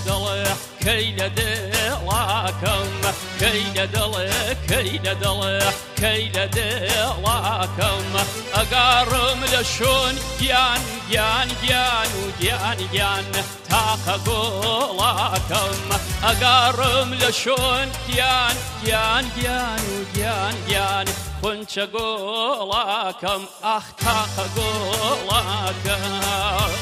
دڵێ کەی لە دڵاکەم کەی لە دڵێ کەی لە دڵێ کەی لە دڵاکەم ئەگەڕم لە شۆن گیان گیان گیان و گیان گیان تاقە گۆڵاکەم ئەگەڕم لە شۆن گیان گیان گیان و گیان گیان خونچە گۆڵاکەم ئاخ تاقە گۆڵاکەم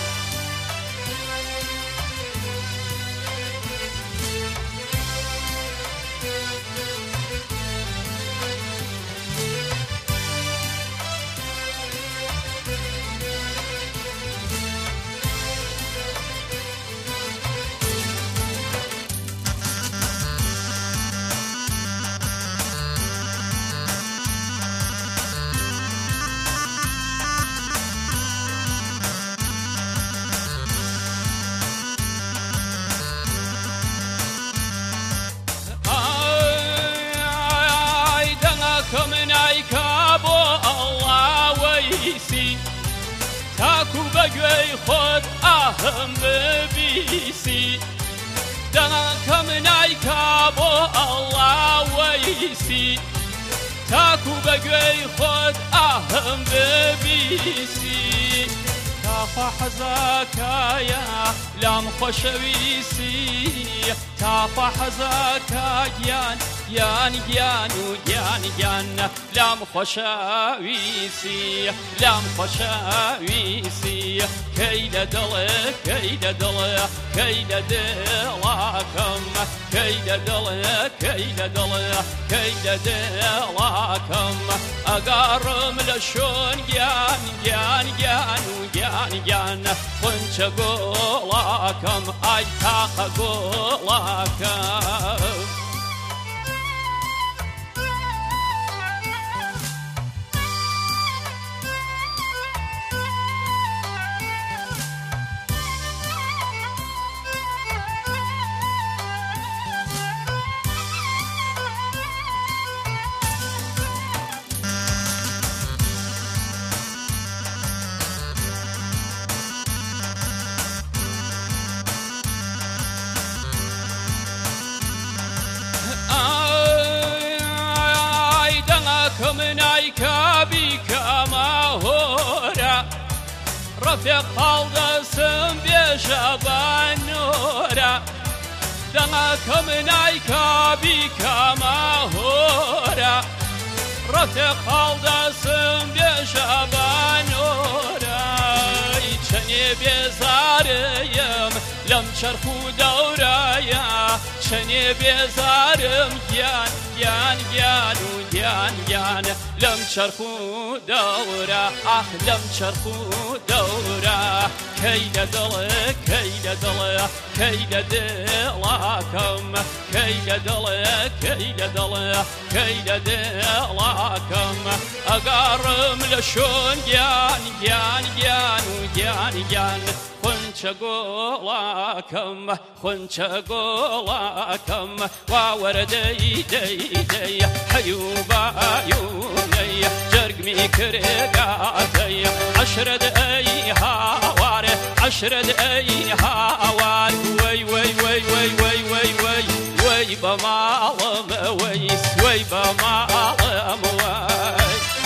تاکو بەگوێی خۆت ئاهم ببیسی دەنگکە منایکا بۆ ئەڵڵاوەیسی تاکو بەگوێی خۆت ئاهم ببیسی تاخوا حەزاکایە لام خۆشەویستی تاخوا حەزاکە گیان گیان گیان و گیان گیان لام خۆشەویستی لام خۆشەویستی کەی لە دڵێ کەی لە دڵێ کەی لە دڵاکەم کەی لە دڵێ کەی لە دڵێ کەی لە دڵاکەم ئەگەڕم لە شۆن گیان گیان گیان و گیان گیان خونچە گۆڵاکەم ئای تاقە گۆڵاکەم ڕەفیق هەڵدەستم بێژە بە نۆرە دەنگکە منایکا بیکەمە هۆرە ڕەفیق هەڵدەستم بێژە بە نۆرە چەنێ بێزارم لەم چەرخ و دەورەیە چەنێ بێزارم گیان گیان گیان و گیان گیان لەم چەرخ و دەورە ئاخ لەم چەرخ و دەورە کەی لە دڵێ کەی لە دڵێ کەی لە دڵاکەم کەی لە دڵێ کەی لە دڵێ کەی لە دڵاکەم ئەگەڕم لە شۆن گیان گیان گیان و گیان گیان خونچە گۆڵاکەم خونچە گۆڵاکەم وا وەرە دەی دەی دەی حەیوو بایوونەی جەرگمی کرێگاتەی عەشرەت ئەی هاوارێ عەشرەت ئەی هاوار وەی وەی وەی وەی وەی وەی وەی وەی بە ماڵم وەی وەی بە ماڵم وەی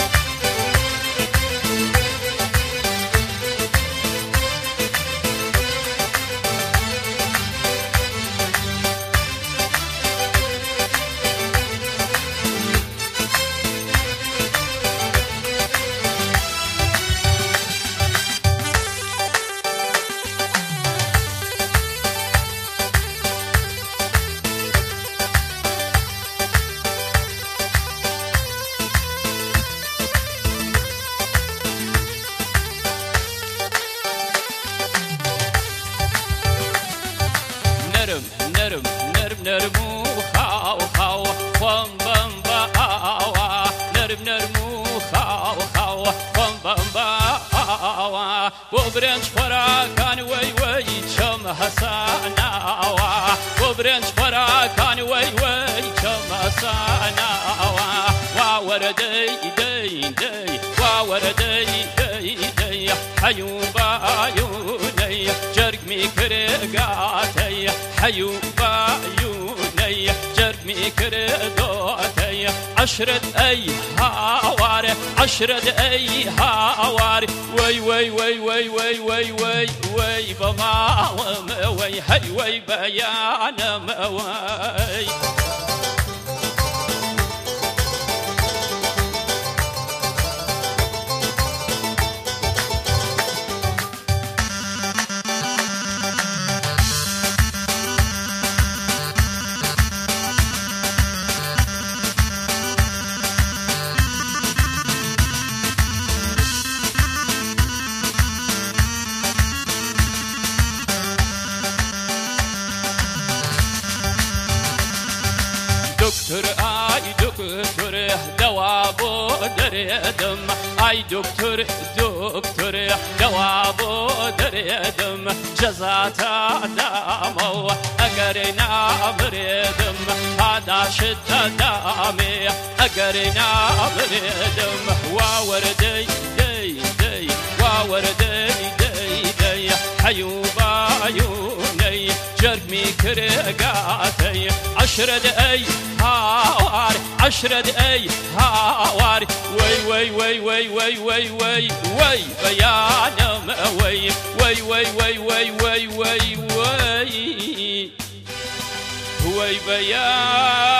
نرمو خاو خاو خۆم بم بە ئاوا نرم نرمو خاو خاو خۆم بم بە ئاوا بۆ برنج خۆراکان وەی وەی چەم هەساناوە بۆ برنج خۆراکان وەی وەی چەم هەساناوە وا وەرە دەی دەی دەی وا وەرە دەی دەی دەی حەیوو بایوونەی جەرگمی کرێگاتەی حيو بعيوني جرمي كردوتي عشرة أي هواري عشرة أي هواري وي وي وي وي وي وي وي وي بمعلم وي هي وي بيانم وي دكتور اي دكتور دوابو دريدم اي دكتور دكتور دوابو دريدم جزاتا دامو اقرنا بريدم هذا شد دامي اقرنا بريدم واوردي دي دي واوردي دي دي حيوبا عيوني جرمي كرقاتي عشرة أي هواري عشرة أي هواري وي وي وي وي وي وي وي وي بيانم وي وي وي وي وي وي وي وي وي بيان